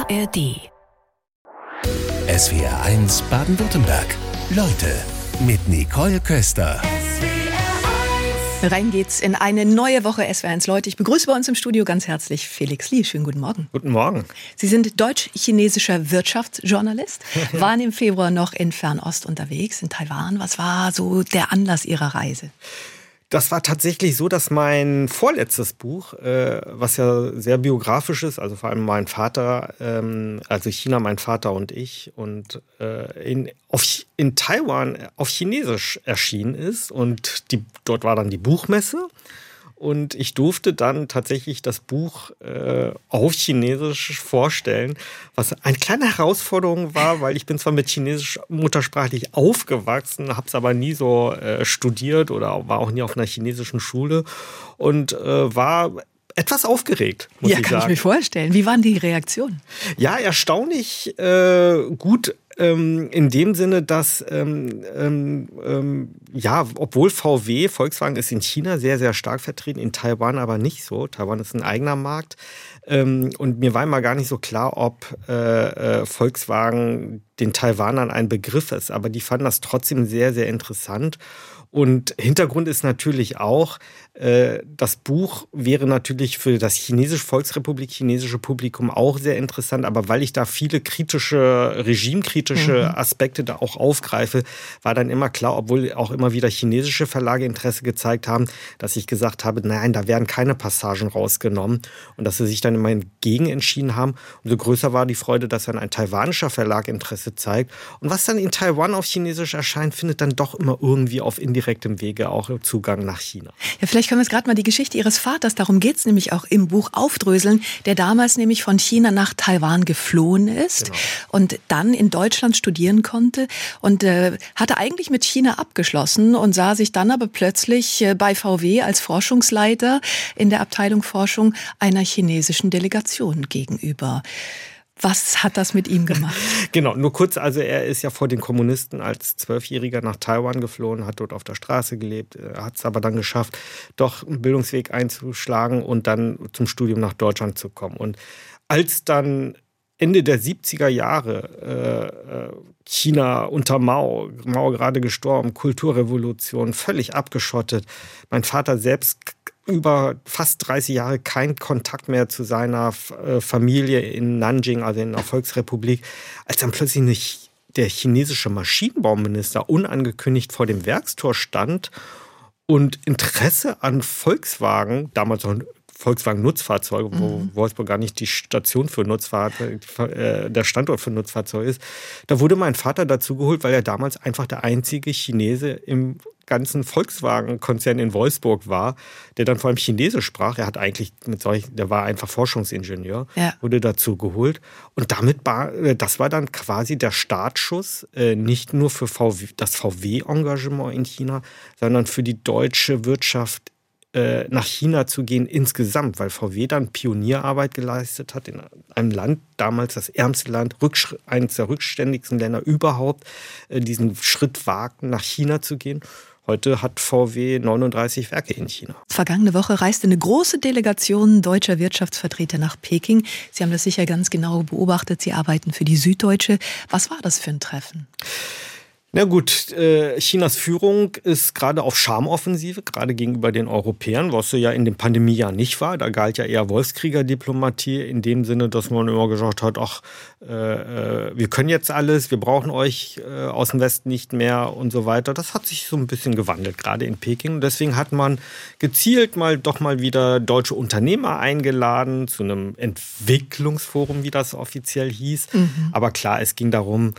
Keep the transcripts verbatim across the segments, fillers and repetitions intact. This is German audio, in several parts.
R D. S W R eins Baden-Württemberg. Leute mit Nicole Köster. Rein geht's in eine neue Woche S W R eins Leute. Ich begrüße bei uns im Studio ganz herzlich Felix Lie. Schönen guten Morgen. Guten Morgen. Sie sind deutsch-chinesischer Wirtschaftsjournalist, waren im Februar noch in Fernost unterwegs, in Taiwan. Was war so der Anlass Ihrer Reise? Das war tatsächlich so, dass mein vorletztes Buch, äh, was ja sehr biografisch ist, also vor allem mein Vater, ähm, also China, mein Vater und ich, und äh, in, auf, in Taiwan auf Chinesisch erschienen ist. Und die, dort war dann die Buchmesse. Und ich durfte dann tatsächlich das Buch äh, auf Chinesisch vorstellen, was eine kleine Herausforderung war, weil ich bin zwar mit Chinesisch muttersprachlich aufgewachsen, habe es aber nie so äh, studiert oder war auch nie auf einer chinesischen Schule und äh, war etwas aufgeregt, muss ja, ich sagen. Ja, kann ich mir vorstellen. Wie waren die Reaktionen? Ja, erstaunlich äh, gut. In dem Sinne, dass, ähm, ähm, ja, obwohl V W, Volkswagen ist in China sehr, sehr stark vertreten, in Taiwan aber nicht so. Taiwan ist ein eigener Markt. Ähm, und mir war immer gar nicht so klar, ob äh, äh, Volkswagen den Taiwanern ein Begriff ist. Aber die fanden das trotzdem sehr, sehr interessant. Und Hintergrund ist natürlich auch, äh, das Buch wäre natürlich für das chinesische Volksrepublik, chinesische Publikum auch sehr interessant. Aber weil ich da viele kritische, regimekritische mhm. Aspekte da auch aufgreife, war dann immer klar, obwohl auch immer wieder chinesische Verlage Interesse gezeigt haben, dass ich gesagt habe, nein, da werden keine Passagen rausgenommen. Und dass sie sich dann immer gegen entschieden haben. Umso größer war die Freude, dass dann ein taiwanischer Verlag Interesse zeigt. Und was dann in Taiwan auf Chinesisch erscheint, findet dann doch immer irgendwie auf indirektem Wege auch Zugang nach China. Ja, vielleicht können wir jetzt gerade mal die Geschichte Ihres Vaters, darum geht es nämlich auch im Buch, aufdröseln, der damals nämlich von China nach Taiwan geflohen ist genau. und dann in Deutschland studieren konnte und äh, hatte eigentlich mit China abgeschlossen und sah sich dann aber plötzlich äh, bei V W als Forschungsleiter in der Abteilung Forschung einer chinesischen Delegation gegenüber. Was hat das mit ihm gemacht? Genau, nur kurz, also er ist ja vor den Kommunisten als Zwölfjähriger nach Taiwan geflohen, hat dort auf der Straße gelebt, hat es aber dann geschafft, doch einen Bildungsweg einzuschlagen und dann zum Studium nach Deutschland zu kommen. Und als dann Ende der siebziger Jahre äh, China unter Mao, Mao gerade gestorben, Kulturrevolution, völlig abgeschottet, mein Vater selbst über fast dreißig Jahre kein Kontakt mehr zu seiner Familie in Nanjing, also in der Volksrepublik, als dann plötzlich nicht der chinesische Maschinenbauminister unangekündigt vor dem Werkstor stand und Interesse an Volkswagen, damals noch Volkswagen-Nutzfahrzeuge, wo mhm. Wolfsburg gar nicht die Station für Nutzfahrzeuge, äh, der Standort für Nutzfahrzeuge ist. Da wurde mein Vater dazugeholt, weil er damals einfach der einzige Chinese im ganzen Volkswagen-Konzern in Wolfsburg war, der dann vor allem Chinesisch sprach. Er hat eigentlich mit solchen, der war einfach Forschungsingenieur, ja. wurde dazu geholt. Und damit war, das war dann quasi der Startschuss, nicht nur für V W, das V W-Engagement in China, sondern für die deutsche Wirtschaft nach China zu gehen insgesamt, weil V W dann Pionierarbeit geleistet hat in einem Land, damals das ärmste Land, eines der rückständigsten Länder überhaupt, diesen Schritt wagten, nach China zu gehen. Heute hat V W neununddreißig Werke in China. Vergangene Woche reiste eine große Delegation deutscher Wirtschaftsvertreter nach Peking. Sie haben das sicher ganz genau beobachtet. Sie arbeiten für die Süddeutsche. Was war das für ein Treffen? Na gut, Chinas Führung ist gerade auf Charmoffensive, gerade gegenüber den Europäern, was sie ja in dem Pandemiejahr nicht war. Da galt ja eher Wolfskrieger-Diplomatie in dem Sinne, dass man immer gesagt hat, ach, äh, wir können jetzt alles, wir brauchen euch äh, aus dem Westen nicht mehr und so weiter. Das hat sich so ein bisschen gewandelt, gerade in Peking. Deswegen hat man gezielt mal doch mal wieder deutsche Unternehmer eingeladen zu einem Entwicklungsforum, wie das offiziell hieß. Mhm. Aber klar, es ging darum,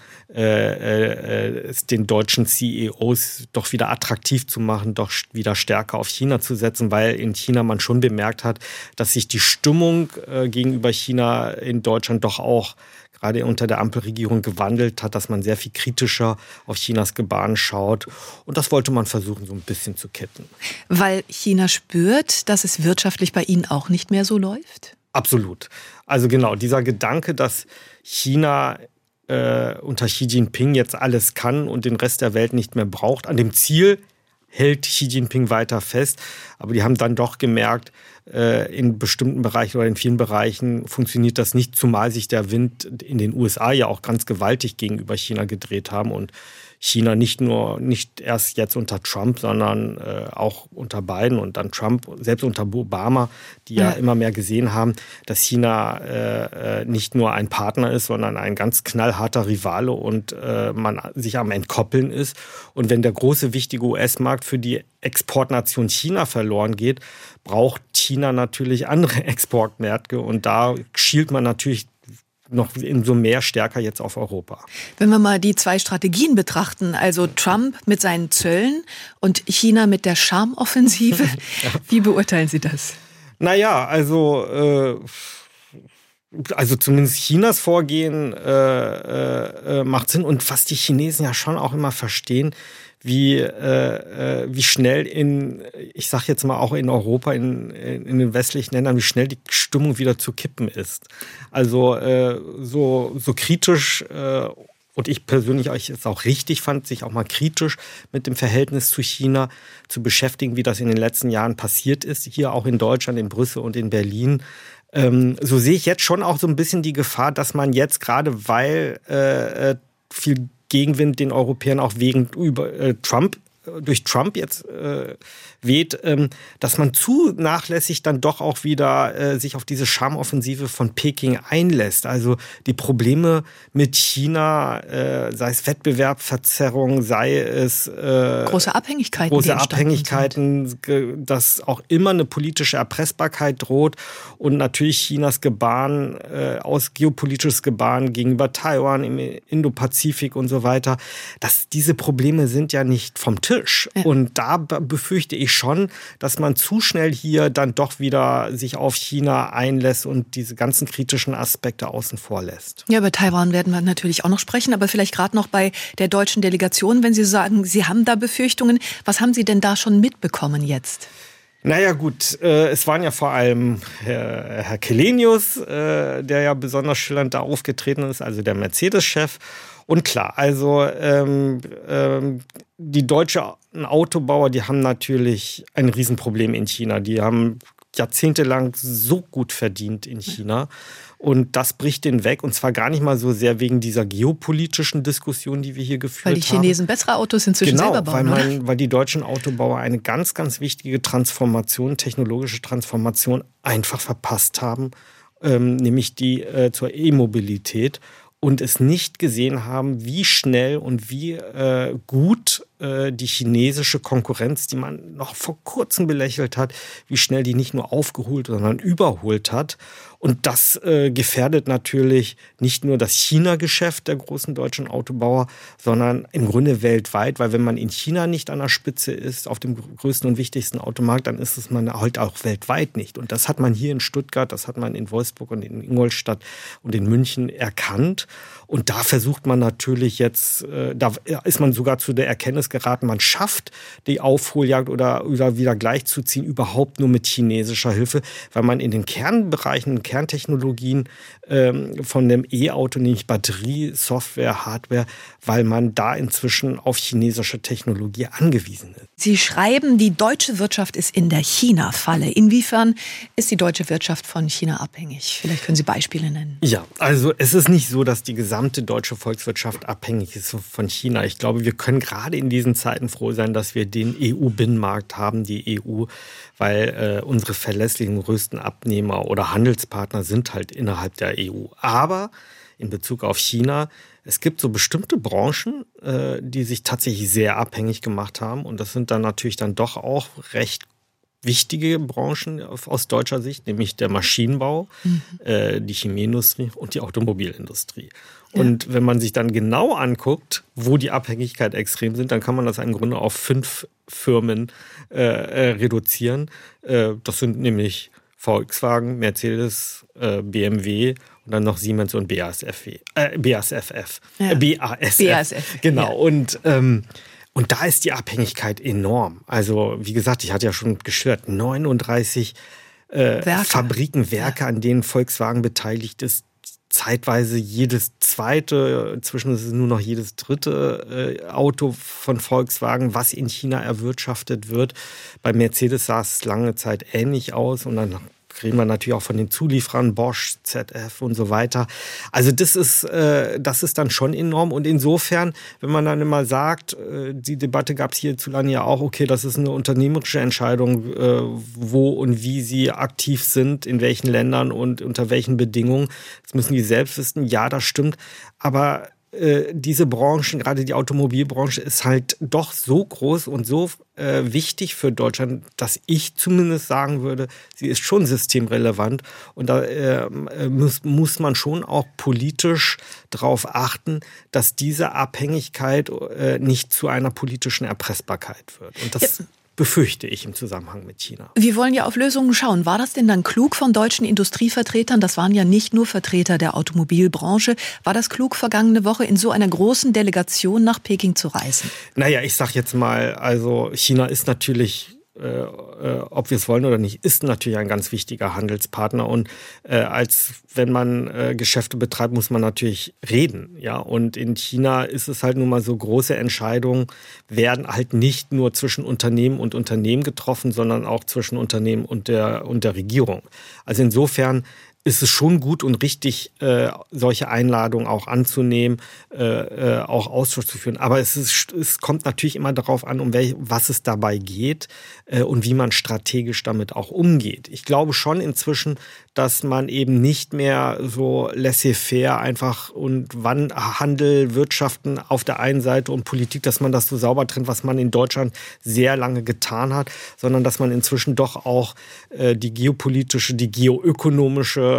äh, äh, den deutschen C E Os doch wieder attraktiv zu machen, doch wieder stärker auf China zu setzen, weil in China man schon bemerkt hat, dass sich die Stimmung äh, gegenüber China in Deutschland doch auch gerade unter der Ampelregierung gewandelt hat, dass man sehr viel kritischer auf Chinas Gebaren schaut. Und das wollte man versuchen, so ein bisschen zu kitten. Weil China spürt, dass es wirtschaftlich bei ihnen auch nicht mehr so läuft? Absolut. Also genau, dieser Gedanke, dass China äh, unter Xi Jinping jetzt alles kann und den Rest der Welt nicht mehr braucht, an dem Ziel hält Xi Jinping weiter fest. Aber die haben dann doch gemerkt, Äh, in bestimmten Bereichen oder in vielen Bereichen funktioniert das nicht, zumal sich der Wind in den U S A ja auch ganz gewaltig gegenüber China gedreht haben und China nicht nur, nicht erst jetzt unter Trump, sondern äh, auch unter Biden und dann Trump, selbst unter Obama, die ja, ja immer mehr gesehen haben, dass China äh, nicht nur ein Partner ist, sondern ein ganz knallharter Rivale und äh, man sich am Entkoppeln ist. Und wenn der große, wichtige U S-Markt für die Exportnation China verloren geht, braucht China natürlich andere Exportmärkte und da schielt man natürlich noch umso mehr stärker jetzt auf Europa. Wenn wir mal die zwei Strategien betrachten, also Trump mit seinen Zöllen und China mit der Charmoffensive, wie beurteilen Sie das? Naja, also, äh, also zumindest Chinas Vorgehen äh, äh, macht Sinn und was die Chinesen ja schon auch immer verstehen, wie, äh, wie schnell in, ich sag jetzt mal auch in Europa, in, in den westlichen Ländern, wie schnell die Stimmung wieder zu kippen ist. Also äh, so, so kritisch, äh, und ich persönlich es auch richtig fand, sich auch mal kritisch mit dem Verhältnis zu China zu beschäftigen, wie das in den letzten Jahren passiert ist, hier auch in Deutschland, in Brüssel und in Berlin. Ähm, so sehe ich jetzt schon auch so ein bisschen die Gefahr, dass man jetzt gerade, weil äh, viel Gegenwind den Europäern auch wegen über äh, Trump, durch Trump jetzt äh, weht, ähm, dass man zu nachlässig dann doch auch wieder äh, sich auf diese Charmoffensive von Peking einlässt. Also die Probleme mit China, äh, sei es Wettbewerbsverzerrung, sei es äh, große Abhängigkeiten, große Abhängigkeiten, sind. Dass auch immer eine politische Erpressbarkeit droht und natürlich Chinas Gebaren, äh, aus geopolitisches Gebaren gegenüber Taiwan im Indopazifik und so weiter. Dass diese Probleme sind ja nicht vom Tisch. Ja. Und da befürchte ich schon, dass man zu schnell hier dann doch wieder sich auf China einlässt und diese ganzen kritischen Aspekte außen vor lässt. Ja, über Taiwan werden wir natürlich auch noch sprechen, aber vielleicht gerade noch bei der deutschen Delegation, wenn Sie sagen, Sie haben da Befürchtungen, was haben Sie denn da schon mitbekommen jetzt? Naja gut, äh, es waren ja vor allem Herr, Herr Källenius, äh, der ja besonders schillernd da aufgetreten ist, also der Mercedes-Chef. Und klar, also ähm, ähm, die deutschen Autobauer, die haben natürlich ein Riesenproblem in China. Die haben jahrzehntelang so gut verdient in China. Und das bricht den weg. Und zwar gar nicht mal so sehr wegen dieser geopolitischen Diskussion, die wir hier geführt haben. Weil die Chinesen haben. bessere Autos inzwischen genau, selber bauen, weil, man, weil die deutschen Autobauer eine ganz, ganz wichtige Transformation, technologische Transformation einfach verpasst haben. Ähm, nämlich die äh, zur E-Mobilität. Und es nicht gesehen haben, wie schnell und wie äh, gut äh, die chinesische Konkurrenz, die man noch vor kurzem belächelt hat, wie schnell die nicht nur aufgeholt, sondern überholt hat. Und das äh, gefährdet natürlich nicht nur das China-Geschäft der großen deutschen Autobauer, sondern im Grunde weltweit, weil wenn man in China nicht an der Spitze ist, auf dem größten und wichtigsten Automarkt, dann ist es man halt auch weltweit nicht. Und das hat man hier in Stuttgart, das hat man in Wolfsburg und in Ingolstadt und in München erkannt. Und da versucht man natürlich jetzt, äh, da ist man sogar zu der Erkenntnis geraten, man schafft die Aufholjagd oder, oder wieder gleichzuziehen überhaupt nur mit chinesischer Hilfe, weil man in den Kernbereichen, Kerntechnologien ähm, von dem E-Auto, nämlich Batterie, Software, Hardware, weil man da inzwischen auf chinesische Technologie angewiesen ist. Sie schreiben, die deutsche Wirtschaft ist in der China-Falle. Inwiefern ist die deutsche Wirtschaft von China abhängig? Vielleicht können Sie Beispiele nennen. Ja, also es ist nicht so, dass die gesamte deutsche Volkswirtschaft abhängig ist von China. Ich glaube, wir können gerade in diesen Zeiten froh sein, dass wir den E U-Binnenmarkt haben, die E U, weil äh, unsere verlässlichen größten Abnehmer oder Handelspartner sind halt innerhalb der E U. Aber in Bezug auf China, es gibt so bestimmte Branchen, äh, die sich tatsächlich sehr abhängig gemacht haben. Und das sind dann natürlich dann doch auch recht wichtige Branchen aus deutscher Sicht, nämlich der Maschinenbau, mhm. äh, die Chemieindustrie und die Automobilindustrie. Ja. Und wenn man sich dann genau anguckt, wo die Abhängigkeit extrem sind, dann kann man das im Grunde auf fünf Firmen äh, äh, reduzieren. Äh, das sind nämlich Volkswagen, Mercedes, äh, B M W und dann noch Siemens und B A S F. Äh, B A S F F. Ja. B A S F. B A S F. Genau. Ja. Und ähm, Und da ist die Abhängigkeit enorm. Also wie gesagt, ich hatte ja schon geschildert, neununddreißig äh, Fabriken, Werke, an denen Volkswagen beteiligt ist. zeitweise jedes zweite, inzwischen ist es nur noch jedes dritte äh, Auto von Volkswagen, was in China erwirtschaftet wird. Bei Mercedes sah es lange Zeit ähnlich aus und dann reden wir natürlich auch von den Zulieferern, Bosch, Z F und so weiter. Also das ist, äh, das ist dann schon enorm. Und insofern, wenn man dann immer sagt, äh, die Debatte gab es hierzulande ja auch, okay, das ist eine unternehmerische Entscheidung, äh, wo und wie sie aktiv sind, in welchen Ländern und unter welchen Bedingungen. Das müssen die selbst wissen. Ja, das stimmt. Aber äh, diese Branchen, gerade die Automobilbranche, ist halt doch so groß und so äh, wichtig für Deutschland, dass ich zumindest sagen würde, sie ist schon systemrelevant. Und da äh, muss, muss man schon auch politisch darauf achten, dass diese Abhängigkeit äh, nicht zu einer politischen Erpressbarkeit wird. Und das ja. befürchte ich im Zusammenhang mit China. Wir wollen ja auf Lösungen schauen. War das denn dann klug von deutschen Industrievertretern? Das waren ja nicht nur Vertreter der Automobilbranche. War das klug, vergangene Woche in so einer großen Delegation nach Peking zu reisen? Naja, ich sag jetzt mal, also China ist natürlich, äh, äh, ob wir es wollen oder nicht, ist natürlich ein ganz wichtiger Handelspartner. Und äh, als wenn man äh, Geschäfte betreibt, muss man natürlich reden. Ja? Und in China ist es halt nun mal so, große Entscheidungen werden halt nicht nur zwischen Unternehmen und Unternehmen getroffen, sondern auch zwischen Unternehmen und der, und der Regierung. Also insofern ist es schon gut und richtig, äh, solche Einladungen auch anzunehmen, äh, äh, auch Austausch zu führen. Aber es, ist, es kommt natürlich immer darauf an, um welch, was es dabei geht äh, und wie man strategisch damit auch umgeht. Ich glaube schon inzwischen, dass man eben nicht mehr so laissez-faire einfach und wann Handel, Wirtschaften auf der einen Seite und Politik, dass man das so sauber trennt, was man in Deutschland sehr lange getan hat, sondern dass man inzwischen doch auch äh, die geopolitische, die geoökonomische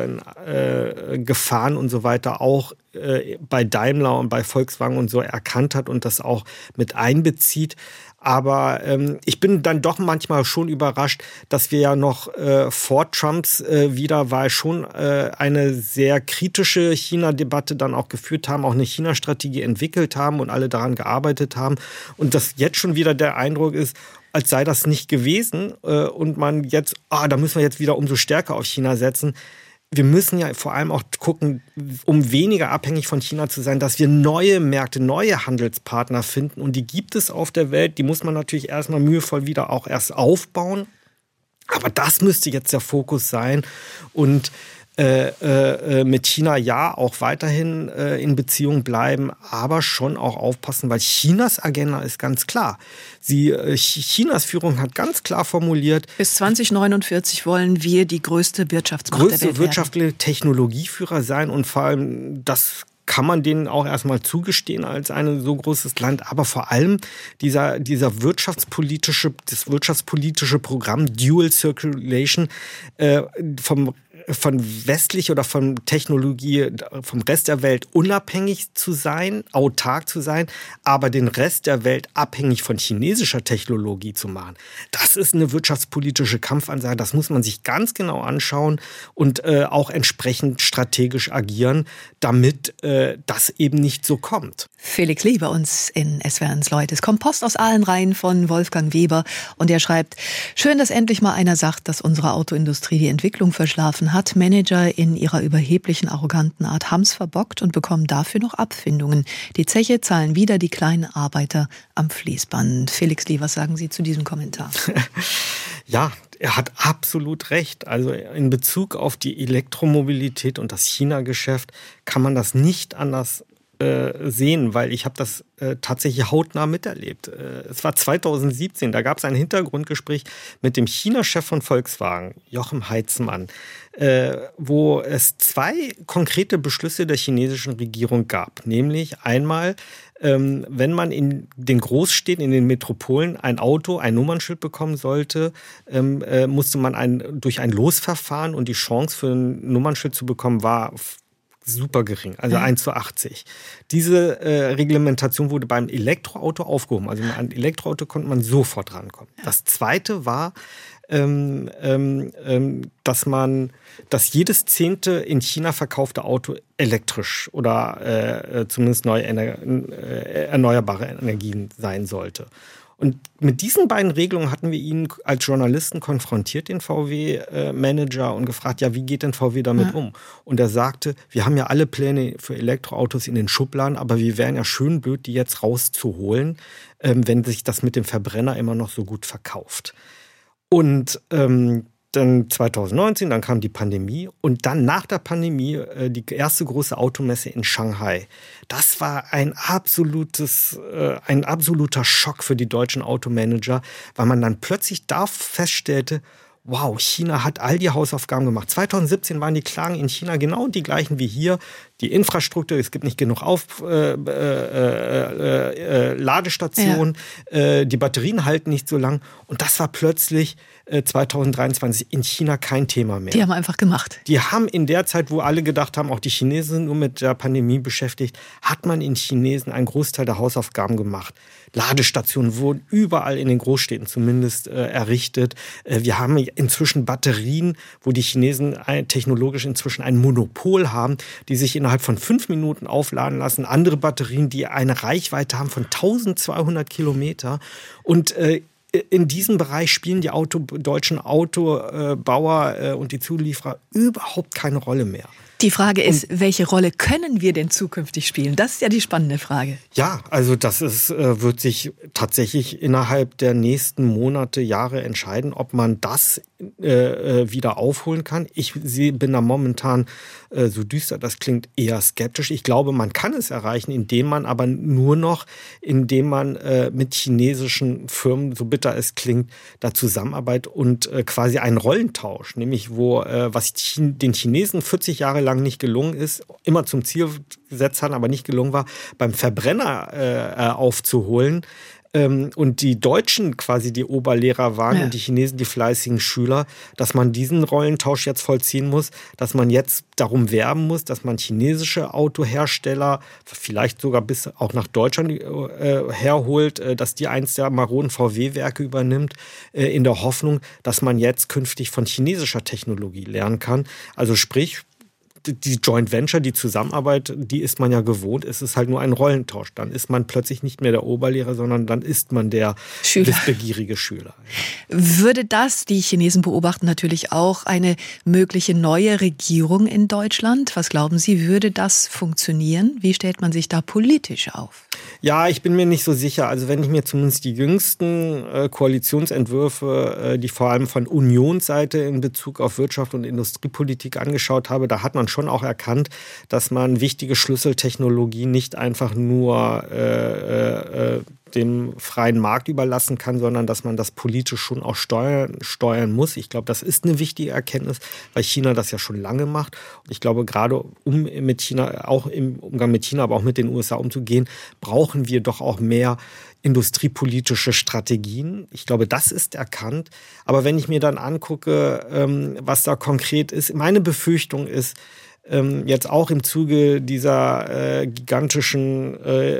Äh, äh, Gefahren und so weiter auch äh, bei Daimler und bei Volkswagen und so erkannt hat und das auch mit einbezieht. Aber ähm, ich bin dann doch manchmal schon überrascht, dass wir ja noch äh, vor Trumps äh, Wiederwahl schon äh, eine sehr kritische China-Debatte dann auch geführt haben, auch eine China-Strategie entwickelt haben und alle daran gearbeitet haben. Und dass jetzt schon wieder der Eindruck ist, als sei das nicht gewesen äh, und man jetzt, ah, da müssen wir jetzt wieder umso stärker auf China setzen. Wir müssen ja vor allem auch gucken, um weniger abhängig von China zu sein, dass wir neue Märkte, neue Handelspartner finden. Und die gibt es auf der Welt. Die muss man natürlich erstmal mühevoll wieder auch erst aufbauen. Aber das müsste jetzt der Fokus sein. Und Äh, äh, mit China ja auch weiterhin äh, in Beziehung bleiben, aber schon auch aufpassen, weil Chinas Agenda ist ganz klar. Sie, äh, Chinas Führung hat ganz klar formuliert, bis zwanzig neunundvierzig wollen wir die größte Wirtschaftsmacht größte der Welt wirtschaftliche werden. Technologieführer sein und vor allem das kann man denen auch erstmal zugestehen als ein so großes Land. Aber vor allem dieser, dieser wirtschaftspolitische, das wirtschaftspolitische Programm Dual Circulation äh, vom von westlicher oder von Technologie, vom Rest der Welt unabhängig zu sein, autark zu sein, aber den Rest der Welt abhängig von chinesischer Technologie zu machen. Das ist eine wirtschaftspolitische Kampfansage, das muss man sich ganz genau anschauen und äh, auch entsprechend strategisch agieren, damit äh, das eben nicht so kommt. Felix Lee bei uns in S W R eins Leute. Es kommt Post aus allen Reihen von Wolfgang Weber und er schreibt, schön, dass endlich mal einer sagt, dass unsere Autoindustrie die Entwicklung verschlafen hat. Manager in ihrer überheblichen, arroganten Art haben's verbockt und bekommen dafür noch Abfindungen. Die Zeche zahlen wieder die kleinen Arbeiter am Fließband. Felix Lee, was sagen Sie zu diesem Kommentar? Ja, er hat absolut recht. Also in Bezug auf die Elektromobilität und das China-Geschäft kann man das nicht anders sehen, weil ich habe das äh, tatsächlich hautnah miterlebt. Äh, es war zweitausendsiebzehn, da gab es ein Hintergrundgespräch mit dem China-Chef von Volkswagen, Jochen Heitzmann, äh, wo es zwei konkrete Beschlüsse der chinesischen Regierung gab. Nämlich einmal, ähm, wenn man in den Großstädten, in den Metropolen ein Auto, ein Nummernschild bekommen sollte, ähm, äh, musste man ein, durch ein Losverfahren und die Chance für ein Nummernschild zu bekommen war super gering, also ja. eins zu achtzig. Diese äh, Reglementation wurde beim Elektroauto aufgehoben. Also an ein Elektroauto konnte man sofort rankommen. Ja. Das zweite war, ähm, ähm, dass man, dass jedes zehnte in China verkaufte Auto elektrisch oder äh, zumindest neue Ener- äh, erneuerbare Energien sein sollte. Und mit diesen beiden Regelungen hatten wir ihn als Journalisten konfrontiert, den V W-Manager, und gefragt, ja, wie geht denn V W damit ja. um? Und er sagte, wir haben ja alle Pläne für Elektroautos in den Schubladen, aber wir wären ja schön blöd, die jetzt rauszuholen, ähm, wenn sich das mit dem Verbrenner immer noch so gut verkauft. Und ähm, dann zwanzig neunzehn, dann kam die Pandemie und dann nach der Pandemie äh, die erste große Automesse in Shanghai. Das war ein absolutes, äh, ein absoluter Schock für die deutschen Automanager, weil man dann plötzlich da feststellte, wow, China hat all die Hausaufgaben gemacht. zwanzig siebzehn waren die Klagen in China genau die gleichen wie hier. Die Infrastruktur, es gibt nicht genug Auf, äh, äh, äh, äh, Ladestationen, ja. äh, die Batterien halten nicht so lang. Und das war plötzlich äh, zwanzig dreiundzwanzig in China kein Thema mehr. Die haben einfach gemacht. Die haben in der Zeit, wo alle gedacht haben, auch die Chinesen sind nur mit der Pandemie beschäftigt, hat man in Chinesen einen Großteil der Hausaufgaben gemacht. Ladestationen wurden überall in den Großstädten zumindest äh, errichtet. Äh, wir haben inzwischen Batterien, wo die Chinesen ein, technologisch inzwischen ein Monopol haben, die sich innerhalb von fünf Minuten aufladen lassen. Andere Batterien, die eine Reichweite haben von eintausendzweihundert Kilometer. Und äh, in diesem Bereich spielen die Auto, deutschen Autobauer äh, und die Zulieferer überhaupt keine Rolle mehr. Die Frage ist, und, welche Rolle können wir denn zukünftig spielen? Das ist ja die spannende Frage. Ja, also das ist, äh, wird sich tatsächlich innerhalb der nächsten Monate, Jahre entscheiden, ob man das äh, wieder aufholen kann. Ich bin da momentan äh, so düster, das klingt eher skeptisch. Ich glaube, man kann es erreichen, indem man aber nur noch, indem man äh, mit chinesischen Firmen, so bitter es klingt, da zusammenarbeitet und äh, quasi einen Rollentausch, nämlich wo, äh, was Ch- den Chinesen vierzig Jahre lang nicht gelungen ist, immer zum Ziel gesetzt haben, aber nicht gelungen war, beim Verbrenner äh, aufzuholen. Ähm, und die Deutschen quasi die Oberlehrer waren ja. und die Chinesen die fleißigen Schüler, dass man diesen Rollentausch jetzt vollziehen muss, dass man jetzt darum werben muss, dass man chinesische Autohersteller vielleicht sogar bis auch nach Deutschland äh, herholt, äh, dass die eins der maroden V W-Werke übernimmt, äh, in der Hoffnung, dass man jetzt künftig von chinesischer Technologie lernen kann. Also sprich, die Joint Venture, die Zusammenarbeit, die ist man ja gewohnt. Es ist halt nur ein Rollentausch. Dann ist man plötzlich nicht mehr der Oberlehrer, sondern dann ist man der Schüler. wissbegierige Schüler. Ja. Würde das, die Chinesen beobachten natürlich auch, eine mögliche neue Regierung in Deutschland? Was glauben Sie, würde das funktionieren? Wie stellt man sich da politisch auf? Ja, ich bin mir nicht so sicher. Also wenn ich mir zumindest die jüngsten äh, Koalitionsentwürfe, äh, die vor allem von Unionsseite in Bezug auf Wirtschaft und Industriepolitik angeschaut habe, da hat man schon auch erkannt, dass man wichtige Schlüsseltechnologien nicht einfach nur äh, äh, dem freien Markt überlassen kann, sondern dass man das politisch schon auch steuern, steuern muss. Ich glaube, das ist eine wichtige Erkenntnis, weil China das ja schon lange macht. Und ich glaube, gerade um mit China, auch im Umgang mit China, aber auch mit den U S A umzugehen, brauchen wir doch auch mehr industriepolitische Strategien. Ich glaube, das ist erkannt. Aber wenn ich mir dann angucke, ähm, was da konkret ist, meine Befürchtung ist, ähm, jetzt auch im Zuge dieser äh, gigantischen äh,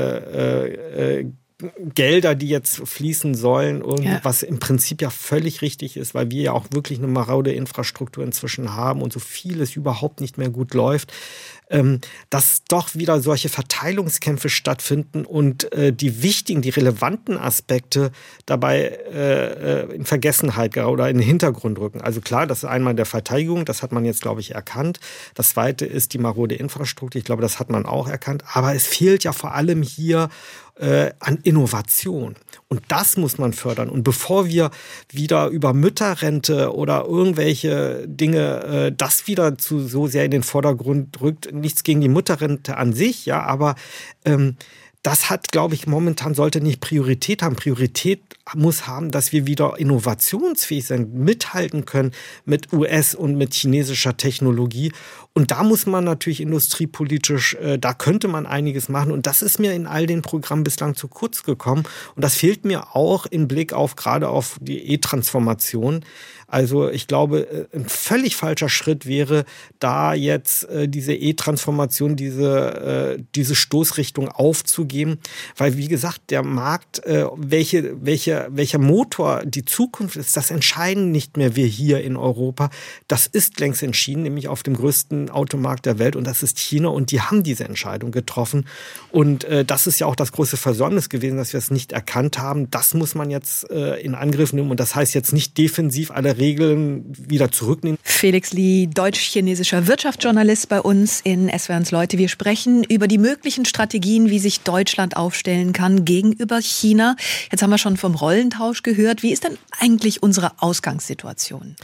äh, äh, Gelder, die jetzt fließen sollen, und ja. was im Prinzip ja völlig richtig ist, weil wir ja auch wirklich eine marode Infrastruktur inzwischen haben und so vieles überhaupt nicht mehr gut läuft, ähm, dass doch wieder solche Verteilungskämpfe stattfinden und äh, die wichtigen, die relevanten Aspekte dabei äh, in Vergessenheit oder in den Hintergrund rücken. Also klar, das ist einmal der Verteidigung, das hat man jetzt, glaube ich, erkannt. Das zweite ist die marode Infrastruktur, ich glaube, das hat man auch erkannt. Aber es fehlt ja vor allem hier Äh, an Innovation. Und das muss man fördern. Und bevor wir wieder über Mütterrente oder irgendwelche Dinge, äh, das wieder zu so sehr in den Vordergrund rückt, nichts gegen die Mütterrente an sich, ja, aber ähm, das hat, glaube ich, momentan sollte nicht Priorität haben. Priorität muss haben, dass wir wieder innovationsfähig sind, mithalten können mit U S- und mit chinesischer Technologie. Und da muss man natürlich industriepolitisch, äh, da könnte man einiges machen. Und das ist mir in all den Programmen bislang zu kurz gekommen. Und das fehlt mir auch im Blick auf gerade auf die E-Transformation. Also ich glaube, ein völlig falscher Schritt wäre, da jetzt äh, diese E-Transformation, diese, äh, diese Stoßrichtung aufzugeben, weil wie gesagt, der Markt, äh, welche, welche, welcher Motor die Zukunft ist, das entscheiden nicht mehr wir hier in Europa. Das ist längst entschieden, nämlich auf dem größten Automarkt der Welt und das ist China und die haben diese Entscheidung getroffen und äh, das ist ja auch das große Versäumnis gewesen, dass wir es nicht erkannt haben. Das muss man jetzt äh, in Angriff nehmen und das heißt jetzt nicht defensiv alle Regeln wieder zurücknehmen. Felix Lee, deutsch-chinesischer Wirtschaftsjournalist bei uns in S W R eins Leute. Wir sprechen über die möglichen Strategien, wie sich Deutschland aufstellen kann gegenüber China. Jetzt haben wir schon vom Rollentausch gehört. Wie ist denn eigentlich unsere Ausgangssituation?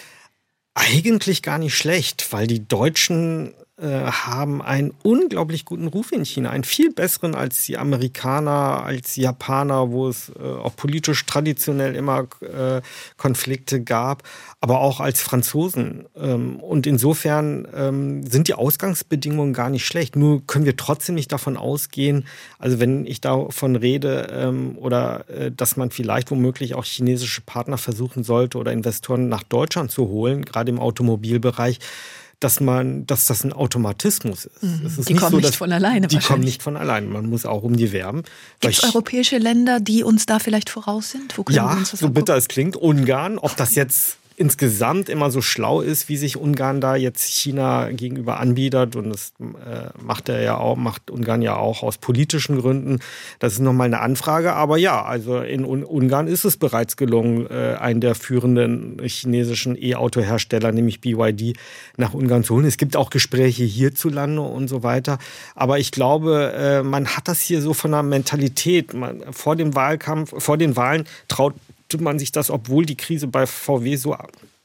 Eigentlich gar nicht schlecht, weil die Deutschen äh, haben einen unglaublich guten Ruf in China, einen viel besseren als die Amerikaner, als die Japaner, wo es äh, auch politisch traditionell immer äh, Konflikte gab, aber auch als Franzosen. Ähm, und insofern ähm, sind die Ausgangsbedingungen gar nicht schlecht. Nur können wir trotzdem nicht davon ausgehen, also wenn ich davon rede ähm, oder äh, dass man vielleicht womöglich auch chinesische Partner versuchen sollte oder Investoren nach Deutschland zu holen, gerade im Automobilbereich, dass man, dass das ein Automatismus ist. Mhm. Es ist die nicht kommen so, nicht dass, von alleine. Die kommen nicht von alleine. Man muss auch um die werben. Gibt es europäische Länder, die uns da vielleicht voraus sind? Wo können ja, wir uns das so angucken? bitter es klingt. Ungarn, ob das jetzt insgesamt immer so schlau ist, wie sich Ungarn da jetzt China gegenüber anbietet. Und das äh, macht er ja auch, macht Ungarn ja auch aus politischen Gründen. Das ist nochmal eine Anfrage. Aber ja, also in Un- Ungarn ist es bereits gelungen, äh, einen der führenden chinesischen E-Auto-Hersteller, nämlich B Y D, nach Ungarn zu holen. Es gibt auch Gespräche hierzulande und so weiter. Aber ich glaube, äh, man hat das hier so von der Mentalität. Man, vor dem Wahlkampf, vor den Wahlen traut man sich das, obwohl die Krise bei V W so,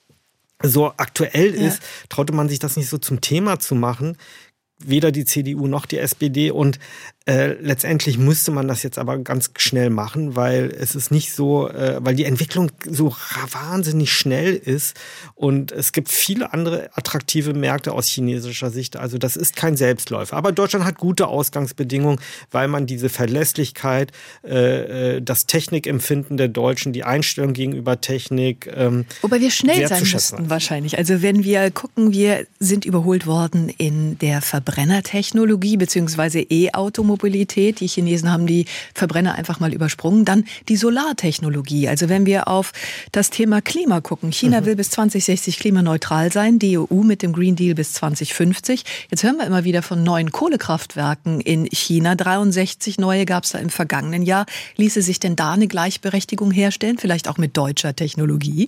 so aktuell ist, ja. traute man sich das nicht so zum Thema zu machen. Weder die C D U noch die S P D. Und äh, letztendlich müsste man das jetzt aber ganz schnell machen, weil es ist nicht so, äh, weil die Entwicklung so wahnsinnig schnell ist. Und es gibt viele andere attraktive Märkte aus chinesischer Sicht. Also das ist kein Selbstläufer. Aber Deutschland hat gute Ausgangsbedingungen, weil man diese Verlässlichkeit, äh, das Technikempfinden der Deutschen, die Einstellung gegenüber Technik. Ähm, Wobei wir schnell sein müssten wahrscheinlich. Also wenn wir gucken, wir sind überholt worden in der Verbrennertechnologie beziehungsweise E-Automobilität. Die Chinesen haben die Verbrenner einfach mal übersprungen. Dann die Solartechnologie. Also wenn wir auf das Thema Klima gucken. China mhm. will bis zwanzig sechzig klimaneutral sein, die E U mit dem Green Deal bis zwanzig fünfzig. Jetzt hören wir immer wieder von neuen Kohlekraftwerken in China. dreiundsechzig neue gab es da im vergangenen Jahr. Ließe sich denn da eine Gleichberechtigung herstellen? Vielleicht auch mit deutscher Technologie?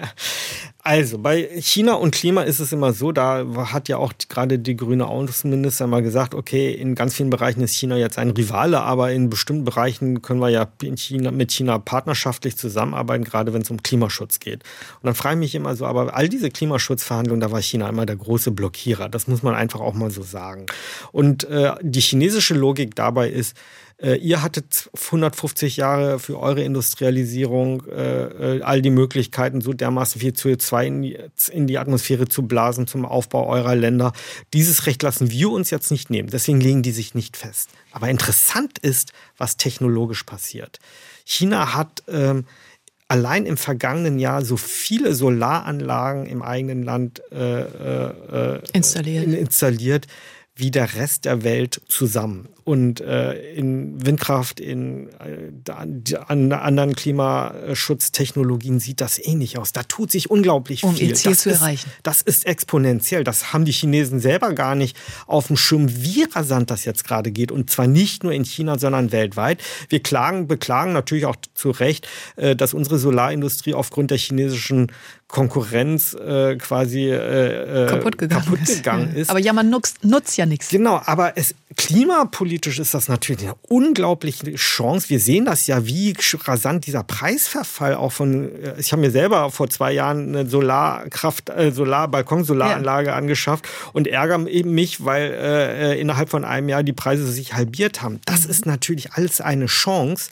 Also bei China und Klima ist es immer so, da hat ja auch gerade die grüne Außenminister mal gesagt, okay, in ganz vielen Bereichen ist China jetzt ein Rivale, aber in bestimmten Bereichen können wir ja in China, mit China partnerschaftlich zusammenarbeiten, gerade wenn es um Klimaschutz geht. Und dann frage ich mich immer so, aber all diese Klimaschutzverhandlungen, da war China immer der große Blockierer. Das muss man einfach auch mal so sagen. Und äh, die chinesische Logik dabei ist, Äh, ihr hattet hundertfünfzig Jahre für eure Industrialisierung äh, all die Möglichkeiten, so dermaßen viel C O zwei in die, in die Atmosphäre zu blasen zum Aufbau eurer Länder. Dieses Recht lassen wir uns jetzt nicht nehmen. Deswegen legen die sich nicht fest. Aber interessant ist, was technologisch passiert. China hat ähm, allein im vergangenen Jahr so viele Solaranlagen im eigenen Land äh, äh, installiert. installiert wie der Rest der Welt zusammen. Und äh, in Windkraft, in äh, an anderen Klimaschutztechnologien sieht das ähnlich aus. Da tut sich unglaublich viel. Um ihr Ziel das zu ist, erreichen. Das ist exponentiell. Das haben die Chinesen selber gar nicht auf dem Schirm, wie rasant das jetzt gerade geht. Und zwar nicht nur in China, sondern weltweit. Wir klagen, beklagen natürlich auch zu Recht, äh, dass unsere Solarindustrie aufgrund der chinesischen Konkurrenz äh, quasi äh, kaputt gegangen, kaputt ist. gegangen ist. Aber ja, man nutzt, nutzt ja nichts. Genau, aber es klimapolitisch ist das natürlich eine unglaubliche Chance. Wir sehen das ja, wie rasant dieser Preisverfall auch von, ich habe mir selber vor zwei Jahren eine Solarkraft, äh, Solar, Balkonsolaranlage ja. angeschafft und ärgere eben mich, weil äh, innerhalb von einem Jahr die Preise sich halbiert haben. Das mhm. ist natürlich alles eine Chance.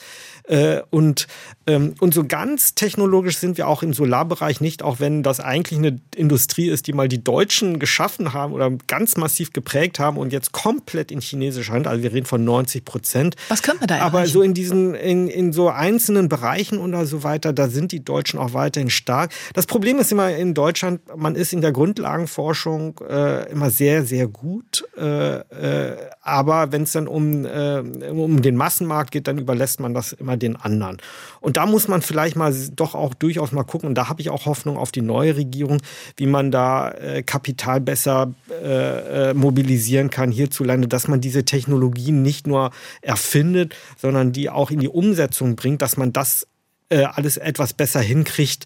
Äh, und, ähm, und so ganz technologisch sind wir auch im Solarbereich nicht, auch wenn das eigentlich eine Industrie ist, die mal die Deutschen geschaffen haben oder ganz massiv geprägt haben und jetzt komplett in chinesischer Hand. Also wir reden von neunzig Prozent. Was können wir da erreichen? Aber so in diesen, in, in so einzelnen Bereichen oder so weiter, da sind die Deutschen auch weiterhin stark. Das Problem ist immer in Deutschland, man ist in der Grundlagenforschung äh, immer sehr, sehr gut. Äh, äh, aber wenn es dann um, äh, um den Massenmarkt geht, dann überlässt man das immer den anderen. Und da muss man vielleicht mal doch auch durchaus mal gucken, und da habe ich auch Hoffnung auf die neue Regierung, wie man da äh, Kapital besser äh, mobilisieren kann hierzulande, dass man diese Technologien nicht nur erfindet, sondern die auch in die Umsetzung bringt, dass man das alles etwas besser hinkriegt.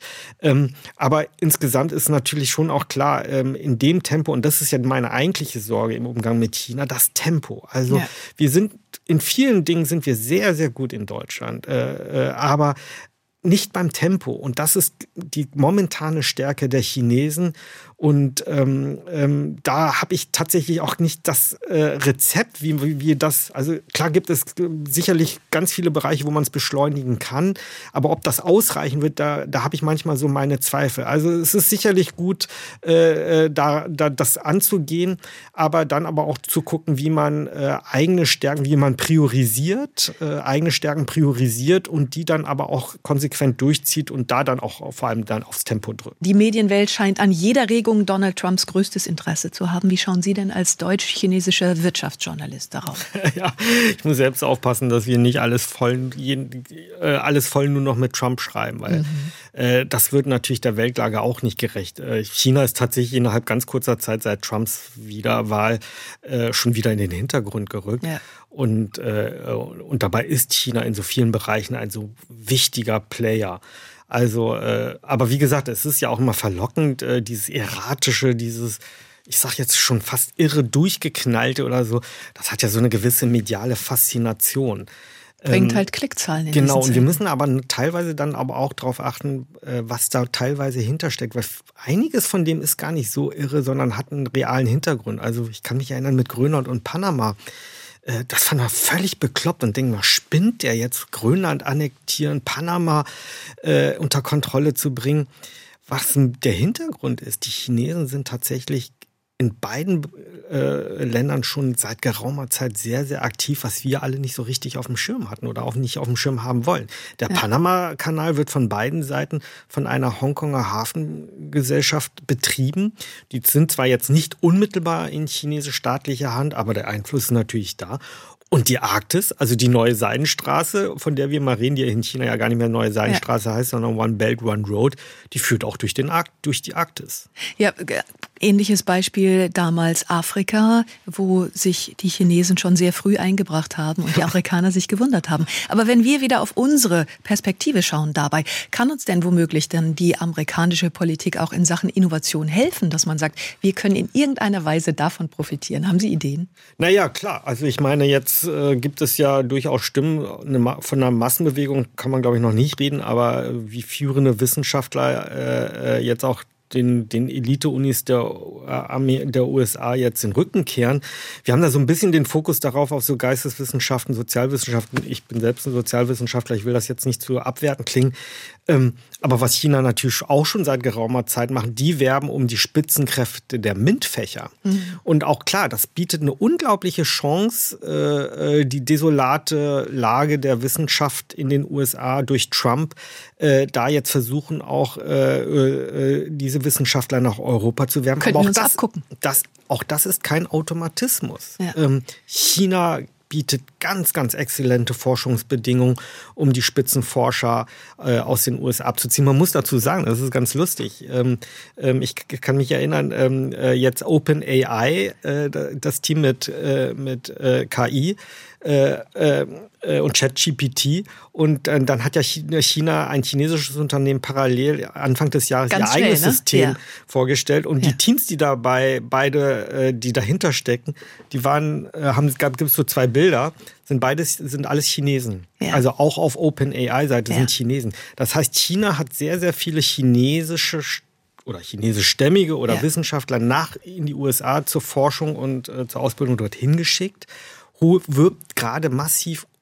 Aber insgesamt ist natürlich schon auch klar, in dem Tempo, und das ist ja meine eigentliche Sorge im Umgang mit China, das Tempo. Also ja. wir sind, in vielen Dingen sind wir sehr, sehr gut in Deutschland. Aber nicht beim Tempo. Und das ist die momentane Stärke der Chinesen. Und ähm, ähm, da habe ich tatsächlich auch nicht das äh, Rezept, wie, wie wie das, also klar gibt es sicherlich ganz viele Bereiche, wo man es beschleunigen kann, aber ob das ausreichen wird, da, da habe ich manchmal so meine Zweifel. Also es ist sicherlich gut, äh, da, da das anzugehen, aber dann aber auch zu gucken, wie man äh, eigene Stärken, wie man priorisiert, äh, eigene Stärken priorisiert und die dann aber auch konsequent durchzieht und da dann auch vor allem dann aufs Tempo drückt. Die Medienwelt scheint an jeder Regung Donald Trumps größtes Interesse zu haben. Wie schauen Sie denn als deutsch-chinesischer Wirtschaftsjournalist darauf? Ja, ich muss selbst aufpassen, dass wir nicht alles voll, jeden, äh, alles voll nur noch mit Trump schreiben, weil mhm. äh, das wird natürlich der Weltlage auch nicht gerecht. Äh, China ist tatsächlich innerhalb ganz kurzer Zeit seit Trumps Wiederwahl äh, schon wieder in den Hintergrund gerückt. Ja. Und, äh, und dabei ist China in so vielen Bereichen ein so wichtiger Player. Also, äh, aber wie gesagt, es ist ja auch immer verlockend, äh, dieses Erratische, dieses, ich sag jetzt schon fast irre durchgeknallte oder so, das hat ja so eine gewisse mediale Faszination. Bringt ähm, halt Klickzahlen in Genau, und wir müssen aber teilweise dann aber auch darauf achten, äh, was da teilweise hintersteckt, weil einiges von dem ist gar nicht so irre, sondern hat einen realen Hintergrund. Also ich kann mich erinnern mit Grönland und Panama. Das fand man völlig bekloppt und denken, mal, spinnt der jetzt, Grönland annektieren, Panama äh, unter Kontrolle zu bringen? Was der Hintergrund ist, die Chinesen sind tatsächlich in beiden äh, Ländern schon seit geraumer Zeit sehr, sehr aktiv, was wir alle nicht so richtig auf dem Schirm hatten oder auch nicht auf dem Schirm haben wollen. Der ja. Panama-Kanal wird von beiden Seiten von einer Hongkonger Hafengesellschaft betrieben. Die sind zwar jetzt nicht unmittelbar in chinesisch-staatlicher Hand, aber der Einfluss ist natürlich da. Und die Arktis, also die neue Seidenstraße, von der wir mal reden, die in China ja gar nicht mehr neue Seidenstraße ja. heißt, sondern One Belt, One Road, die führt auch durch, den Arkt, durch die Arktis. Ja, ähnliches Beispiel damals Afrika, wo sich die Chinesen schon sehr früh eingebracht haben und die Afrikaner sich gewundert haben. Aber wenn wir wieder auf unsere Perspektive schauen dabei, kann uns denn womöglich dann die amerikanische Politik auch in Sachen Innovation helfen, dass man sagt, wir können in irgendeiner Weise davon profitieren? Haben Sie Ideen? Naja, klar. Also ich meine, jetzt äh, gibt es ja durchaus Stimmen, eine, von einer Massenbewegung kann man, glaube ich, noch nicht reden, aber wie führende Wissenschaftler äh, jetzt auch den, den Elite-Unis der, Armee, der U S A jetzt den Rücken kehren. Wir haben da so ein bisschen den Fokus darauf, auf so Geisteswissenschaften, Sozialwissenschaften. Ich bin selbst ein Sozialwissenschaftler, ich will das jetzt nicht zu abwertend klingen. Ähm, aber was China natürlich auch schon seit geraumer Zeit macht, die werben um die Spitzenkräfte der MINT-Fächer. Mhm. Und auch klar, das bietet eine unglaubliche Chance, äh, die desolate Lage der Wissenschaft in den U S A durch Trump, äh, da jetzt versuchen auch äh, äh, diese Wissenschaftler nach Europa zu werben. Könnten aber auch wir uns das, abgucken. Das, auch das ist kein Automatismus. Ja. Ähm, China bietet ganz, ganz exzellente Forschungsbedingungen, um die Spitzenforscher äh, aus den U S A abzuziehen. Man muss dazu sagen, das ist ganz lustig. Ähm, ähm, ich kann mich erinnern, ähm, äh, jetzt OpenAI, äh, das Team mit, äh, mit äh, K I, Äh, äh, und ChatGPT. Und äh, dann hat ja China, ein chinesisches Unternehmen, parallel Anfang des Jahres Ganz ihr schnell, eigenes ne? System ja. vorgestellt. Und ja. die Teams, die dabei, beide, äh, die dahinter stecken, die waren, äh, haben, es gab, gibt es so zwei Bilder, sind beides, sind alles Chinesen. Ja. Also auch auf OpenAI-Seite ja. sind Chinesen. Das heißt, China hat sehr, sehr viele chinesische oder chinesischstämmige oder ja. Wissenschaftler nach in die U S A zur Forschung und äh, zur Ausbildung dorthin geschickt. Wirbt gerade massiv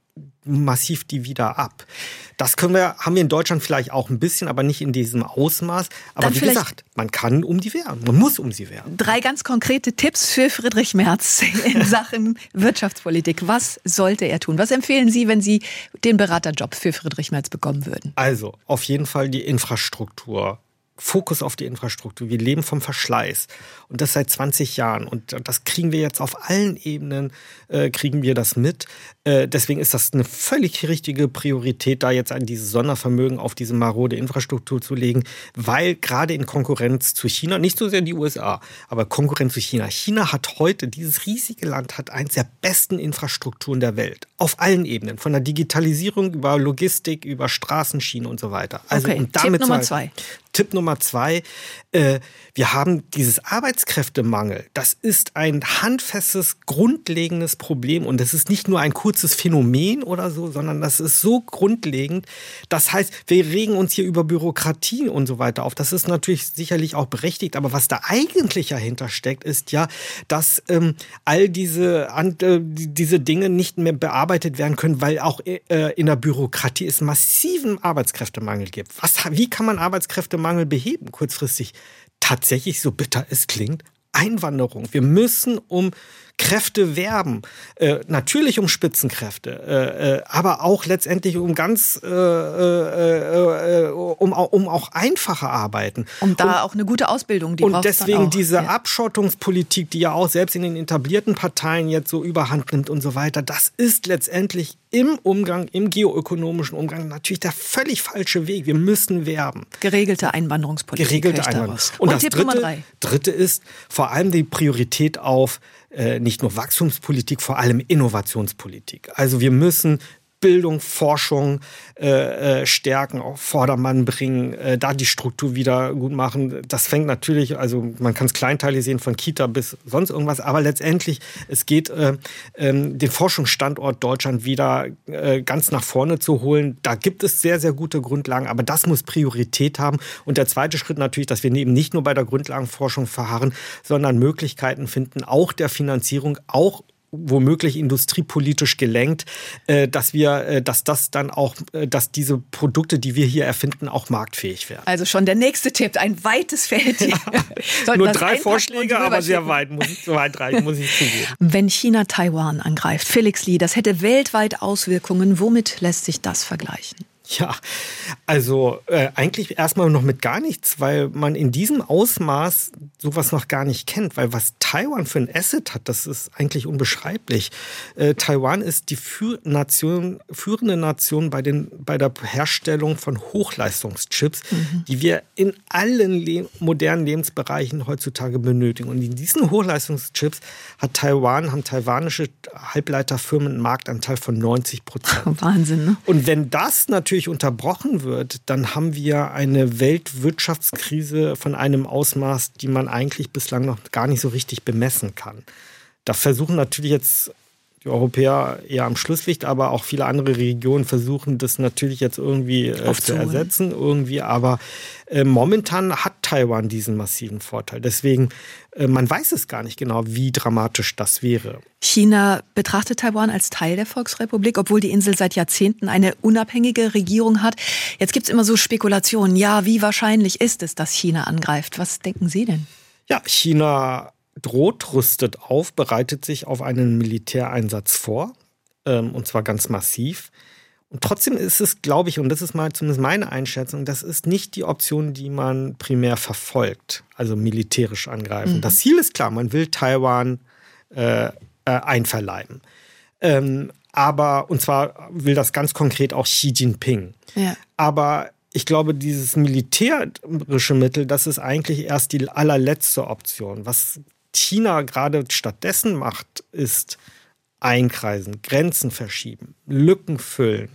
massiv die wieder ab. Das können wir, haben wir in Deutschland vielleicht auch ein bisschen, aber nicht in diesem Ausmaß. Aber Dann wie gesagt, man kann um die wehren. Man muss um sie wehren. Drei ganz konkrete Tipps für Friedrich Merz in Sachen Wirtschaftspolitik. Was sollte er tun? Was empfehlen Sie, wenn Sie den Beraterjob für Friedrich Merz bekommen würden? Also, auf jeden Fall die Infrastruktur. Fokus auf die Infrastruktur. Wir leben vom Verschleiß. Und das seit zwanzig Jahren. Und das kriegen wir jetzt auf allen Ebenen, äh, kriegen wir das mit. Äh, deswegen ist das eine völlig richtige Priorität, da jetzt an dieses Sondervermögen auf diese marode Infrastruktur zu legen. Weil gerade in Konkurrenz zu China, nicht so sehr die U S A, aber Konkurrenz zu China. China hat heute, dieses riesige Land hat eines der besten Infrastrukturen der Welt. Auf allen Ebenen. Von der Digitalisierung über Logistik, über Straßenschienen und so weiter. Also, okay, um damit Tipp Nummer zu, zwei. Tipp Nummer zwei, äh, wir haben dieses Arbeitskräftemangel. Das ist ein handfestes, grundlegendes Problem. Und das ist nicht nur ein kurzes Phänomen oder so, sondern das ist so grundlegend. Das heißt, wir regen uns hier über Bürokratie und so weiter auf. Das ist natürlich sicherlich auch berechtigt. Aber was da eigentlich dahinter steckt, ist ja, dass ähm, all diese, an, äh, diese Dinge nicht mehr bearbeitet werden können, weil auch äh, in der Bürokratie es massiven Arbeitskräftemangel gibt. Was, wie kann man Arbeitskräftemangel beheben, kurzfristig? Tatsächlich, so bitter es klingt, Einwanderung. Wir müssen um Kräfte werben. Äh, natürlich um Spitzenkräfte, äh, äh, aber auch letztendlich um ganz, äh, äh, äh, um, um auch einfache Arbeiten. Um da und, auch eine gute Ausbildung, die und braucht deswegen dann auch. diese ja. Abschottungspolitik, die ja auch selbst in den etablierten Parteien jetzt so überhand nimmt und so weiter, das ist letztendlich im Umgang, im geoökonomischen Umgang natürlich der völlig falsche Weg. Wir müssen werben. Geregelte Einwanderungspolitik. Geregelte Einwanderung. Und, und das Tipp dritte, Nummer drei. dritte ist vor allem die Priorität auf äh, nicht nur Wachstumspolitik, vor allem Innovationspolitik. Also wir müssen Bildung, Forschung äh, äh, stärken, auf Vordermann bringen, äh, da die Struktur wieder gut machen. Das fängt natürlich, also man kann es kleinteilig sehen, von Kita bis sonst irgendwas, aber letztendlich, es geht, äh, äh, den Forschungsstandort Deutschland wieder äh, ganz nach vorne zu holen. Da gibt es sehr, sehr gute Grundlagen, aber das muss Priorität haben. Und der zweite Schritt natürlich, dass wir eben nicht nur bei der Grundlagenforschung verharren, sondern Möglichkeiten finden, auch der Finanzierung, auch womöglich industriepolitisch gelenkt, dass wir, dass das dann auch, dass diese Produkte, die wir hier erfinden, auch marktfähig werden. Also schon der nächste Tipp, ein weites Feld. Ja. Nur drei Vorschläge, aber sehr weit, muss ich, so weit reichen, muss ich zugeben. Wenn China Taiwan angreift, Felix Lee, das hätte weltweit Auswirkungen. Womit lässt sich das vergleichen? Ja, also äh, eigentlich erstmal noch mit gar nichts, weil man in diesem Ausmaß sowas noch gar nicht kennt. Weil was Taiwan für ein Asset hat, das ist eigentlich unbeschreiblich. Äh, Taiwan ist die Führ- Nation, führende Nation bei, den, bei der Herstellung von Hochleistungschips, mhm. die wir in allen le- modernen Lebensbereichen heutzutage benötigen. Und in diesen Hochleistungschips hat Taiwan, haben taiwanische Halbleiterfirmen einen Marktanteil von neunzig Prozent. Wahnsinn, ne? Und wenn das natürlich unterbrochen wird, dann haben wir eine Weltwirtschaftskrise von einem Ausmaß, die man eigentlich bislang noch gar nicht so richtig bemessen kann. Da versuchen natürlich jetzt die Europäer eher am Schlusslicht, aber auch viele andere Regionen versuchen das natürlich jetzt irgendwie äh, zu ersetzen, irgendwie. Aber äh, momentan hat Taiwan diesen massiven Vorteil. Deswegen, äh, man weiß es gar nicht genau, wie dramatisch das wäre. China betrachtet Taiwan als Teil der Volksrepublik, obwohl die Insel seit Jahrzehnten eine unabhängige Regierung hat. Jetzt gibt es immer so Spekulationen. Ja, wie wahrscheinlich ist es, dass China angreift? Was denken Sie denn? Ja, China droht, rüstet auf, bereitet sich auf einen Militäreinsatz vor, ähm, und zwar ganz massiv. Und trotzdem ist es, glaube ich, und das ist mal zumindest meine Einschätzung, das ist nicht die Option, die man primär verfolgt, also militärisch angreifen. Mhm. Das Ziel ist klar, man will Taiwan äh, äh, einverleiben. Ähm, aber, und zwar will das ganz konkret auch Xi Jinping. Ja. Aber ich glaube, dieses militärische Mittel, das ist eigentlich erst die allerletzte Option. Was China gerade stattdessen macht, ist einkreisen, Grenzen verschieben, Lücken füllen,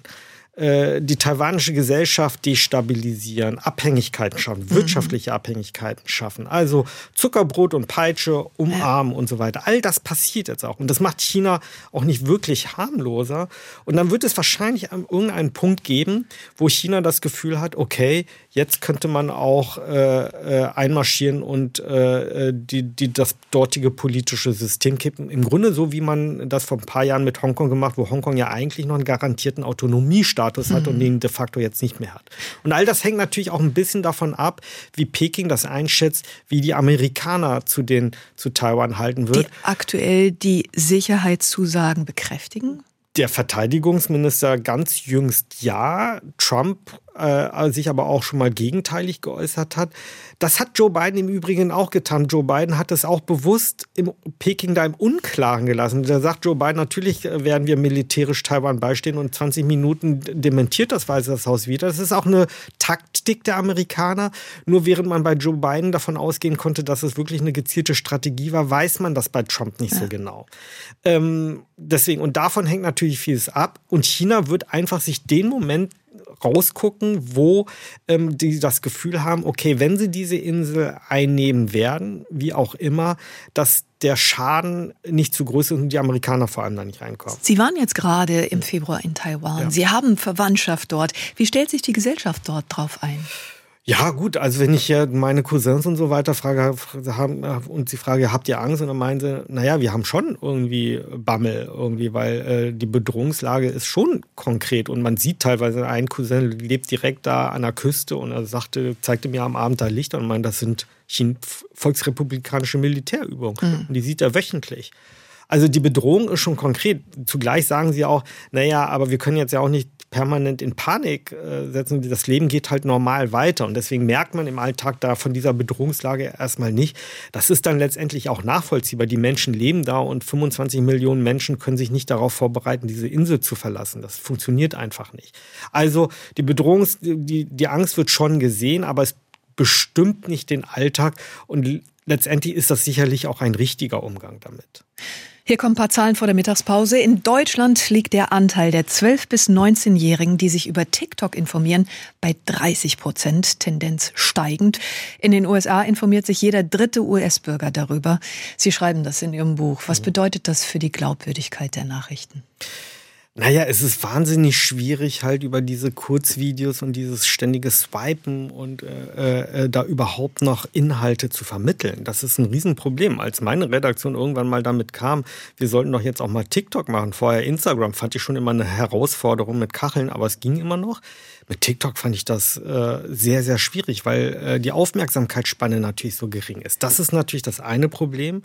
die taiwanische Gesellschaft destabilisieren, Abhängigkeiten schaffen, wirtschaftliche Abhängigkeiten schaffen. Also Zuckerbrot und Peitsche, umarmen und so weiter. All das passiert jetzt auch. Und das macht China auch nicht wirklich harmloser. Und dann wird es wahrscheinlich an irgendeinen Punkt geben, wo China das Gefühl hat, okay, jetzt könnte man auch äh, einmarschieren und äh, die, die, das dortige politische System kippen. Im Grunde so, wie man das vor ein paar Jahren mit Hongkong gemacht, wo Hongkong ja eigentlich noch einen garantierten Autonomiestatus hat und den de facto jetzt nicht mehr hat. Und all das hängt natürlich auch ein bisschen davon ab, wie Peking das einschätzt, wie die Amerikaner zu, den, zu Taiwan halten wird. Die aktuell die Sicherheitszusagen bekräftigen? Der Verteidigungsminister ganz jüngst ja, Trump äh, sich aber auch schon mal gegenteilig geäußert hat. Das hat Joe Biden im Übrigen auch getan. Joe Biden hat es auch bewusst im Peking da im Unklaren gelassen. Da sagt Joe Biden, natürlich werden wir militärisch Taiwan beistehen und zwanzig Minuten dementiert das Weiße Haus wieder. Das ist auch eine Taktik der Amerikaner. Nur während man bei Joe Biden davon ausgehen konnte, dass es wirklich eine gezielte Strategie war, weiß man das bei Trump nicht ja. so genau. Ähm, deswegen, und davon hängt natürlich vieles ab. Und China wird einfach sich den Moment rausgucken, wo ähm, die das Gefühl haben, okay, wenn sie diese Insel einnehmen werden, wie auch immer, dass der Schaden nicht zu groß ist und die Amerikaner vor allem da nicht reinkommen. Sie waren jetzt gerade im Februar in Taiwan. Ja. Sie haben Verwandtschaft dort. Wie stellt sich die Gesellschaft dort drauf ein? Ja gut, also wenn ich ja meine Cousins und so weiter frage haben, und sie frage, habt ihr Angst? Und dann meinen sie, naja, wir haben schon irgendwie Bammel, irgendwie, weil äh, die Bedrohungslage ist schon konkret. Und man sieht teilweise, ein Cousin lebt direkt da an der Küste und er sagte, zeigte mir am Abend da Lichter und meinte, das sind China, volksrepublikanische Militärübungen. Mhm. Und die sieht er wöchentlich. Also die Bedrohung ist schon konkret. Zugleich sagen sie auch, naja, aber wir können jetzt ja auch nicht permanent in Panik äh, setzen. Das Leben geht halt normal weiter. Und deswegen merkt man im Alltag da von dieser Bedrohungslage erstmal nicht. Das ist dann letztendlich auch nachvollziehbar. Die Menschen leben da und fünfundzwanzig Millionen Menschen können sich nicht darauf vorbereiten, diese Insel zu verlassen. Das funktioniert einfach nicht. Also die Bedrohungs-, die, die Angst wird schon gesehen, aber es bestimmt nicht den Alltag. Und letztendlich ist das sicherlich auch ein richtiger Umgang damit. Hier kommen ein paar Zahlen vor der Mittagspause. In Deutschland liegt der Anteil der zwölf- bis neunzehnjährigen, die sich über TikTok informieren, bei dreißig Prozent, Tendenz steigend. In den U S A informiert sich jeder dritte U S-Bürger darüber. Sie schreiben das in Ihrem Buch. Was bedeutet das für die Glaubwürdigkeit der Nachrichten? Naja, es ist wahnsinnig schwierig, halt über diese Kurzvideos und dieses ständige Swipen und äh, äh, da überhaupt noch Inhalte zu vermitteln. Das ist ein Riesenproblem. Als meine Redaktion irgendwann mal damit kam, wir sollten doch jetzt auch mal TikTok machen. Vorher Instagram fand ich schon immer eine Herausforderung mit Kacheln, aber es ging immer noch. Mit TikTok fand ich das äh, sehr, sehr schwierig, weil äh, die Aufmerksamkeitsspanne natürlich so gering ist. Das ist natürlich das eine Problem.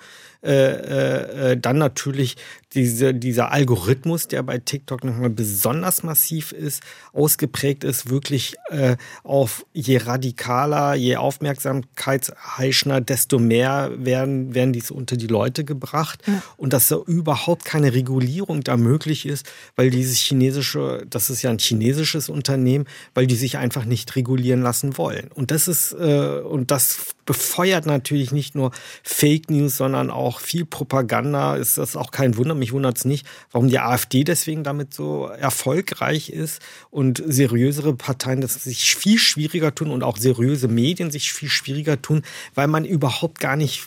Äh, äh, dann natürlich diese, dieser Algorithmus, der bei TikTok nochmal besonders massiv ist, ausgeprägt ist, wirklich äh, auf je radikaler, je aufmerksamkeitsheischender, desto mehr werden, werden dies unter die Leute gebracht. Ja. Und dass da überhaupt keine Regulierung da möglich ist, weil dieses chinesische, das ist ja ein chinesisches Unternehmen, weil die sich einfach nicht regulieren lassen wollen. Und das ist, äh, und das befeuert natürlich nicht nur Fake News, sondern auch viel Propaganda. Ist das auch kein Wunder, mich wundert es nicht, warum die AfD deswegen damit so erfolgreich ist und seriösere Parteien das sich viel schwieriger tun und auch seriöse Medien sich viel schwieriger tun, weil man überhaupt gar nicht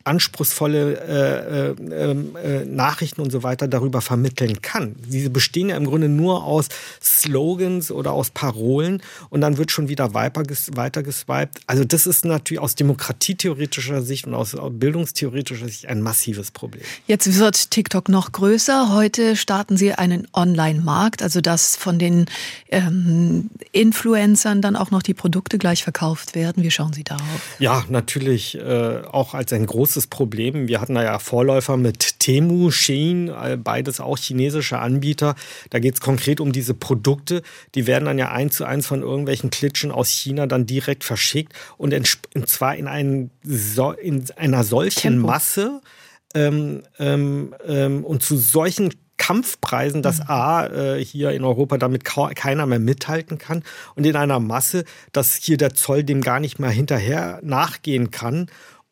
anspruchsvolle äh, äh, äh, Nachrichten und so weiter darüber vermitteln kann. Diese bestehen ja im Grunde nur aus Slogans oder aus Parolen und dann wird schon wieder weiter, weiter geswiped. Also das ist natürlich aus demokratietheoretischer Sicht und aus bildungstheoretischer Sicht ein massives Problem. Jetzt wird TikTok noch größer. Heute starten Sie einen Online-Markt, also dass von den ähm, Influencern dann auch noch die Produkte gleich verkauft werden. Wie schauen Sie darauf? Ja, natürlich äh, auch als ein großes Problem. Wir hatten da ja Vorläufer mit Temu, Shein, beides auch chinesische Anbieter. Da geht es konkret um diese Produkte. Die werden dann ja eins zu eins von irgendwelchen Klitschen aus China dann direkt verschickt und, in, und zwar in, einen, in einer solchen Tempo. Masse ähm, ähm, ähm, und zu solchen Kampfpreisen, dass A, äh, hier in Europa damit keiner mehr mithalten kann und in einer Masse, dass hier der Zoll dem gar nicht mehr hinterher nachgehen kann.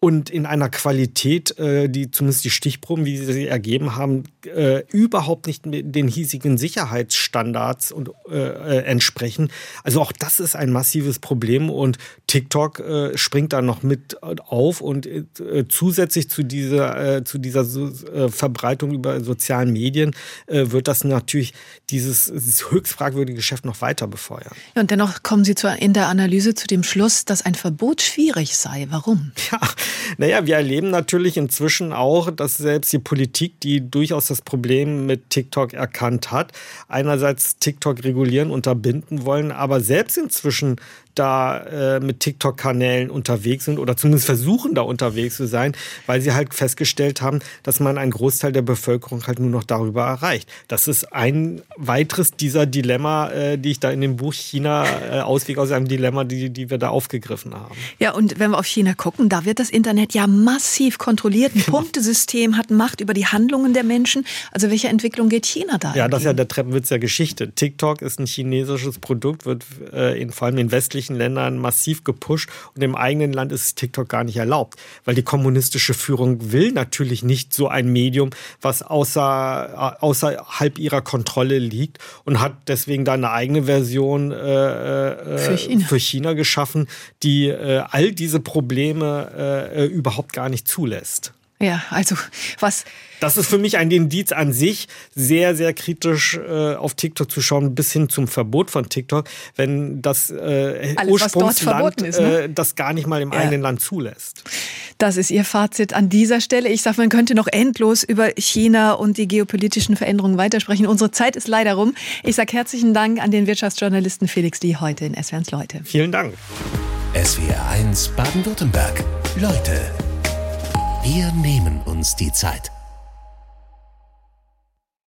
und in einer Qualität, die zumindest die Stichproben, wie sie sie ergeben haben, überhaupt nicht den hiesigen Sicherheitsstandards und, äh, entsprechen. Also auch das ist ein massives Problem und TikTok äh, springt da noch mit auf und äh, zusätzlich zu dieser, äh, zu dieser äh, Verbreitung über sozialen Medien äh, wird das natürlich dieses, dieses höchst fragwürdige Geschäft noch weiter befeuern. Ja, und dennoch kommen Sie zu, in der Analyse zu dem Schluss, dass ein Verbot schwierig sei. Warum? Ja, naja, wir erleben natürlich inzwischen auch, dass selbst die Politik, die durchaus das Problem mit TikTok erkannt hat, einerseits TikTok regulieren, unterbinden wollen, aber selbst inzwischen da äh, mit TikTok-Kanälen unterwegs sind oder zumindest versuchen, da unterwegs zu sein, weil sie halt festgestellt haben, dass man einen Großteil der Bevölkerung halt nur noch darüber erreicht. Das ist ein weiteres dieser Dilemma, äh, die ich da in dem Buch China, äh, Ausweg aus einem Dilemma, die, die wir da aufgegriffen haben. Ja, und wenn wir auf China gucken, da wird das Internet ja massiv kontrolliert. Ein Punktesystem hat Macht über die Handlungen der Menschen. Also welche Entwicklung geht China da? Ja, das ist ja der Treppenwitz der Geschichte. TikTok ist ein chinesisches Produkt, wird äh, in, vor allem in westlichen Ländern massiv gepusht und im eigenen Land ist TikTok gar nicht erlaubt, weil die kommunistische Führung will natürlich nicht so ein Medium, was außer, außerhalb ihrer Kontrolle liegt und hat deswegen da eine eigene Version äh, für, China. für China geschaffen, die äh, all diese Probleme äh, überhaupt gar nicht zulässt. Ja, also was... Das ist für mich ein Indiz an sich, sehr, sehr kritisch äh, auf TikTok zu schauen, bis hin zum Verbot von TikTok, wenn das äh, Alles, Ursprungsland ist, ne? äh, das gar nicht mal im ja. eigenen Land zulässt. Das ist Ihr Fazit an dieser Stelle. Ich sage, man könnte noch endlos über China und die geopolitischen Veränderungen weitersprechen. Unsere Zeit ist leider rum. Ich sage herzlichen Dank an den Wirtschaftsjournalisten Felix Lee heute in S W R eins Leute. Vielen Dank. S W R eins Baden-Württemberg. Leute, wir nehmen uns die Zeit.